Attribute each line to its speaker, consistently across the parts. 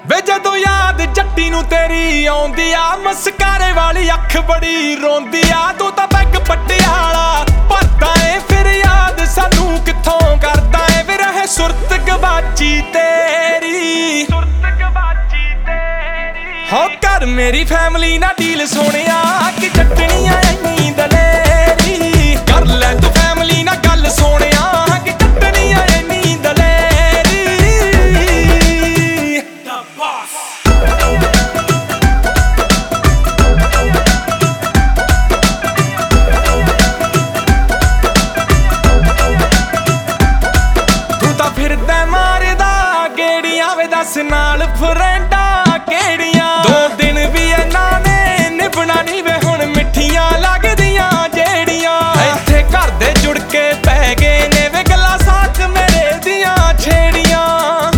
Speaker 1: ਵੇ ਜਦੋਂ ਯਾਦ ਜੱਟੀ ਨੂੰ ਤੇਰੀ ਆਉਂਦੀ ਆ, ਮਸਕਾਰੇ ਵਾਲੀ ਅੱਖ ਬੜੀ ਰੋਂਦੀ ਆ। ਤੂੰ ਤਾਂ ਪੈਗ ਪਟਿਆਲਾ ਭਰਦਾ ਏ, ਫਿਰ ਯਾਦ ਸਾਨੂੰ ਕਿੱਥੋਂ ਕਰਦਾ ਏ। ਵੇ ਰਹੇ ਸੁਰਤ ਗਵਾਚੀ ਤੇਰੀ, ਹੋ ਕਰ ਮੇਰੀ ਫੈਮਲੀ ਨਾਲ ਡੀਲ ਸੋਹਣਿਆ, ਕਿ ਚੱਟਣੀਆਂ ਐਨੀ ਦਲੇਰੀ। ਕਰ ਲੈ ਤੂੰ ਫੈਮਲੀ ਨਾਲ ਗੱਲ ਸੋਹਣਿਆ, ਕਿ ਚੱਟਣੀਆਂ ਐਨੀ ਦਲੇਰੀ। ਤੂੰ ਤਾਂ ਫਿਰਦਾ ਮਾਰਦਾ ਗੇੜੀਆਂ, ਵੇ ਦੱਸ ਨਾਲ ਫਰੈਂਡਾਂ ਕਿਹੜੀਆਂ। 2 ਦਿਨ ਵੀ ਇਹਨਾਂ ਨੇ ਨਿਭਣਾ ਨੀ ਵੇ, ਹੁਣ ਮਿੱਠੀਆਂ ਲੱਗਦੀਆਂ ਜਿਹੜੀਆਂ। ਇੱਥੇ ਘਰ ਦੇ ਜੁੜ ਕੇ ਪੈ ਗਏ ਨੇ ਵੇ, ਗੱਲਾਂ ਸਾਥ ਮੇਰੇ ਦੀਆਂ ਛੇੜੀਆਂ।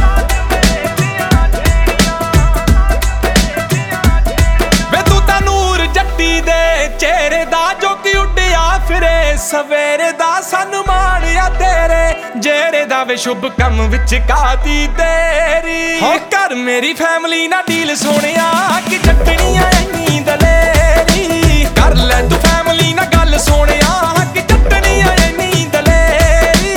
Speaker 1: ਵੇ ਤੂੰ ਤਾਂ ਨੂਰ ਜੱਟੀ ਦੇ ਚਿਹਰੇ ਦਾ, ਜੋ ਕਿ ਉੱਡਿਆ ਫਿਰੇ ਸਵੇਰੇ ਦਾ। ਸਾਨੂੰ ਮਾਣਿਆ ਤੇਰੇ ਜਿਹੜੇ ਦਾ ਵੇ, ਸ਼ੁਭ ਕੰਮ ਵਿੱਚ ਕਾਦੀ ਦੇਰੀ। ਹੋ ਕਰ ਮੇਰੀ ਫੈਮਲੀ ਨਾਲ ਡੀਲ ਸੋਹਣਿਆ, ਕਿ ਚੱਟਣੀਆਂ ਐਨੀ ਦਲੇਰੀ। ਕਰ ਲੈ ਤੂੰ ਫੈਮਲੀ ਨਾਲ ਗੱਲ ਸੋਹਣਿਆ, ਕਿ ਚੱਟਣੀਆਂ ਐਨੀ ਦਲੇਰੀ।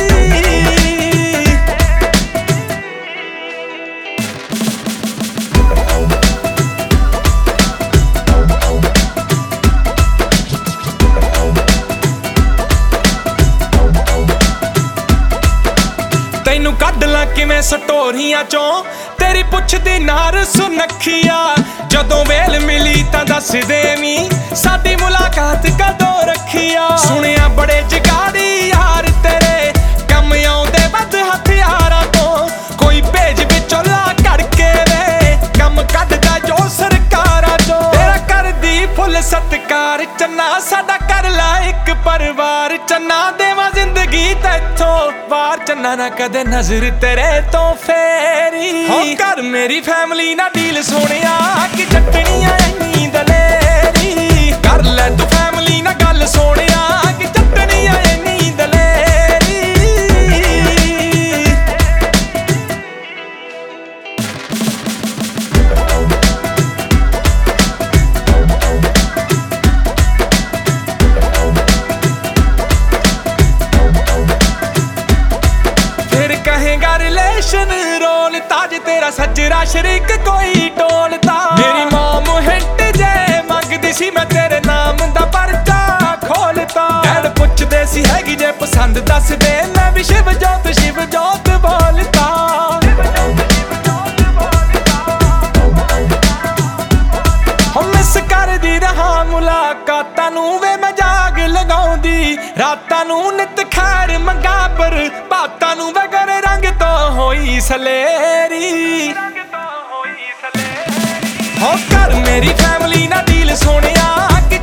Speaker 1: ਤੈਨੂੰ ਕੱਢ ਲਾਂ ਕਿਵੇਂ ਸਟੋਰੀਆਂ ਚੋਂ, ਤੇਰੀ ਪੁੱਛਦੀ ਨਾਰ ਸੁਨੱਖੀਆ। ਜਦੋਂ ਵੇਲ ਮਿਲੀ ਤਾਂ ਦੱਸ ਦੇਵੀਂ, ਸਾਡੀ ਮੁਲਾਕਾਤ ਕਦੋਂ ਰੱਖੀਆ। ਸੁਣਿਆ ਬੜੇ ਜਗਾੜੀ ਯਾਰ ਤੇਰੇ, ਕੰਮ ਆਉਂਦੇ ਵੱਧ ਹਥਿਆਰਾਂ ਤੋਂ। ਕੋਈ ਭੇਜ ਵਿੱਚੋਂ ਲਾ ਕਰਕੇ ਵੇ, ਕੰਮ ਕੱਢਦਾ ਜੋ ਸਰਕਾਰਾਂ ਚੋਂ। ਤੇਰਾ ਕਰਦੀ ਫੁੱਲ ਸਤਿਕਾਰ ਚੰਨਾ, ਸਾਡਾ ਕਰ ਲਾ ਇੱਕ ਪਰਿਵਾਰ ਚੰਨਾ। ਦੇਵਾਂ ਜ਼ਿੰਦਗੀ ਤੈਥੋਂ ਵਾਰ ਚੰਨਾ, ਨਾ ਕਦੇ ਨਜ਼ਰ ਤੇਰੇ ਤੋਂ ਫੇਰੀ। ਹੋ ਕਰ ਮੇਰੀ ਫੈਮਲੀ ਨਾਲ ਡੀਲ ਸੋਹਣਿਆ, ਕਿ ਚੱਟਣੀਆਂ ਐਨੀ ਦਲੇਰੀ। ਕਰ ਲੈ ਤੂੰ ਫੈਮਲੀ ਨਾਲ ਗੱਲ ਸੋਹਣਿਆ, ਕਿ ਚੱਟਣੀਆਂ ਐਨੀ ਦਲੇਰੀ। ਫਿਰ ਕਹੇਗਾ ਰਿਲੇਸ਼ਨ ਰੋਲ ਤਾਜ, ਤੇਰਾ ਸੱਜਰਾ ਸ਼ਰੀਕ ਕੋਈ ਟੋਲਦਾ। ਮੇਰੀ ਮੌਮ ਹਿੰਟ ਜੇ ਮੰਗਦੀ ਸੀ, ਮੈਂ ਤੇਰੇ ਨਾਮ ਦਾ ਪਰਚਾ ਖੋਲਤਾ। ਡੈਡ ਪੁੱਛਦੇ ਸੀ ਹੈਗੀ ਜੇ ਪਸੰਦ ਦੱਸ ਦੇ, ਮੈਂ ਵੀ ਸ਼ਿਵ ਜੋਤ ਬੋਲਤਾ। ਹੁਣ ਮਿਸ ਕਰਦੀ ਰਹਾ ਮੁਲਾਕਾਤਾਂ ਨੂੰ ਵੇ, ਮੈਂ ਜਾਗ ਲਗਾਉਂਦੀ ਰਾਤਾਂ ਨੂੰ। ਨਿਤ ਖੈਰ ਮੰਗਾ ਪਰ ਬਾਤਾਂ ਨੂੰ, ਵੇ ਗਰੇ ਰੰਗ ਤੋਂ ਹੋਈ ਸਲੇਰੀ। ਹੋ ਕਰ ਮੇਰੀ ਫੈਮਲੀ ਨਾਲ ਡੀਲ ਸੋਹਣਿਆ,